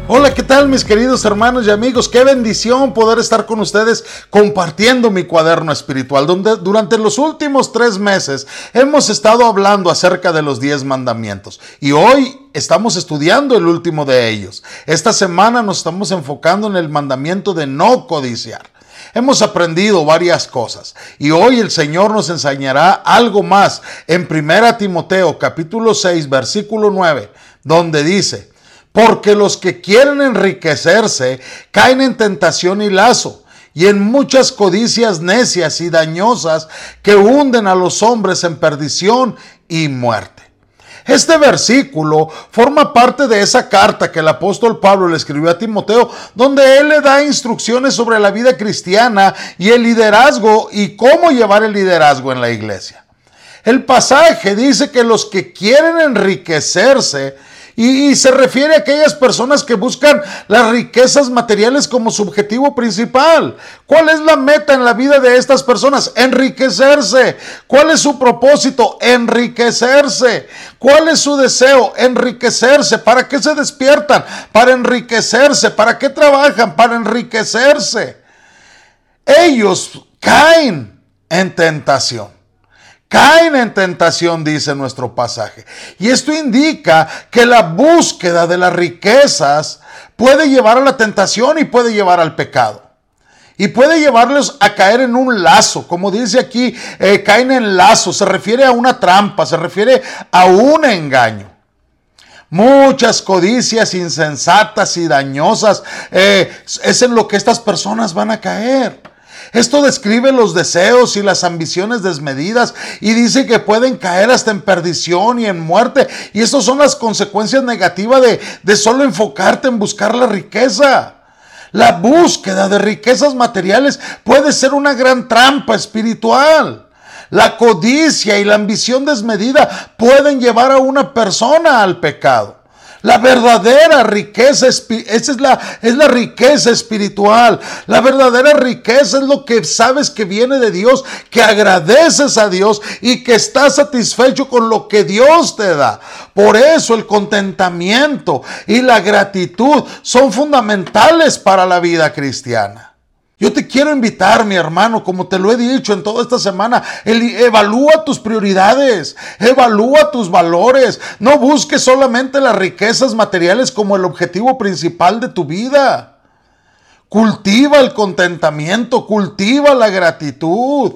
Hola, ¿qué tal mis queridos hermanos y amigos? Qué bendición poder estar con ustedes compartiendo mi cuaderno espiritual, donde durante los últimos 3 meses hemos estado hablando acerca de los 10 mandamientos y hoy estamos estudiando el último de ellos. Esta semana nos estamos enfocando en el mandamiento de no codiciar. Hemos aprendido varias cosas y hoy el Señor nos enseñará algo más en 1 Timoteo capítulo 6 versículo 9, donde dice: porque los que quieren enriquecerse caen en tentación y lazo, y en muchas codicias necias y dañosas que hunden a los hombres en perdición y muerte. Este versículo forma parte de esa carta que el apóstol Pablo le escribió a Timoteo, donde él le da instrucciones sobre la vida cristiana y el liderazgo y cómo llevar el liderazgo en la iglesia. El pasaje dice que los que quieren enriquecerse, y se refiere a aquellas personas que buscan las riquezas materiales como su objetivo principal. ¿Cuál es la meta en la vida de estas personas? Enriquecerse. ¿Cuál es su propósito? Enriquecerse. ¿Cuál es su deseo? Enriquecerse. ¿Para qué se despiertan? Para enriquecerse. ¿Para qué trabajan? Para enriquecerse. Ellos caen en tentación. Caen en tentación, dice nuestro pasaje. Y esto indica que la búsqueda de las riquezas puede llevar a la tentación y puede llevar al pecado. Y puede llevarlos a caer en un lazo. Como dice aquí, caen en lazo. Se refiere a una trampa, se refiere a un engaño. Muchas codicias insensatas y dañosas es en lo que estas personas van a caer. Esto describe los deseos y las ambiciones desmedidas y dice que pueden caer hasta en perdición y en muerte. Y estas son las consecuencias negativas de solo enfocarte en buscar la riqueza. La búsqueda de riquezas materiales puede ser una gran trampa espiritual. La codicia y la ambición desmedida pueden llevar a una persona al pecado. La verdadera riqueza, esa es la riqueza espiritual. La verdadera riqueza es lo que sabes que viene de Dios, que agradeces a Dios y que estás satisfecho con lo que Dios te da. Por eso el contentamiento y la gratitud son fundamentales para la vida cristiana. Yo te quiero invitar, mi hermano, como te lo he dicho en toda esta semana, evalúa tus prioridades, evalúa tus valores. No busques solamente las riquezas materiales como el objetivo principal de tu vida. Cultiva el contentamiento, cultiva la gratitud.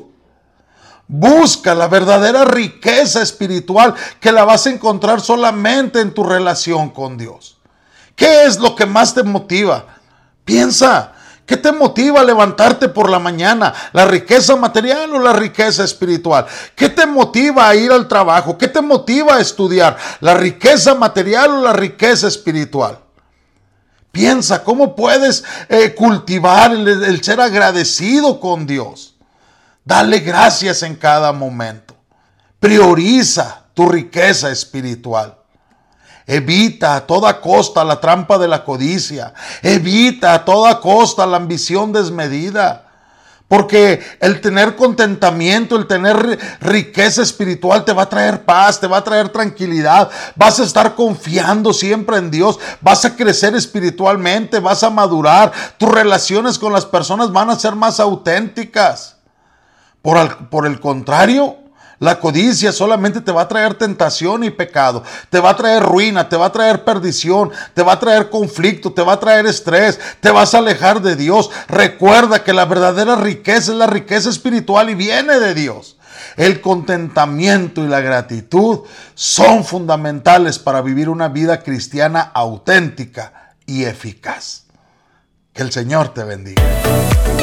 Busca la verdadera riqueza espiritual que la vas a encontrar solamente en tu relación con Dios. ¿Qué es lo que más te motiva? Piensa. ¿Qué te motiva a levantarte por la mañana? ¿La riqueza material o la riqueza espiritual? ¿Qué te motiva a ir al trabajo? ¿Qué te motiva a estudiar? ¿La riqueza material o la riqueza espiritual? Piensa, ¿cómo puedes cultivar el ser agradecido con Dios? Dale gracias en cada momento. Prioriza tu riqueza espiritual. Evita a toda costa la trampa de la codicia. Evita a toda costa la ambición desmedida. Porque el tener contentamiento, el tener riqueza espiritual te va a traer paz, te va a traer tranquilidad. Vas a estar confiando siempre en Dios. Vas a crecer espiritualmente, vas a madurar. Tus relaciones con las personas van a ser más auténticas. Por el contrario, la codicia solamente te va a traer tentación y pecado, te va a traer ruina, te va a traer perdición, te va a traer conflicto, te va a traer estrés, te vas a alejar de Dios. Recuerda que la verdadera riqueza es la riqueza espiritual y viene de Dios. El contentamiento y la gratitud son fundamentales para vivir una vida cristiana auténtica y eficaz. Que el Señor te bendiga.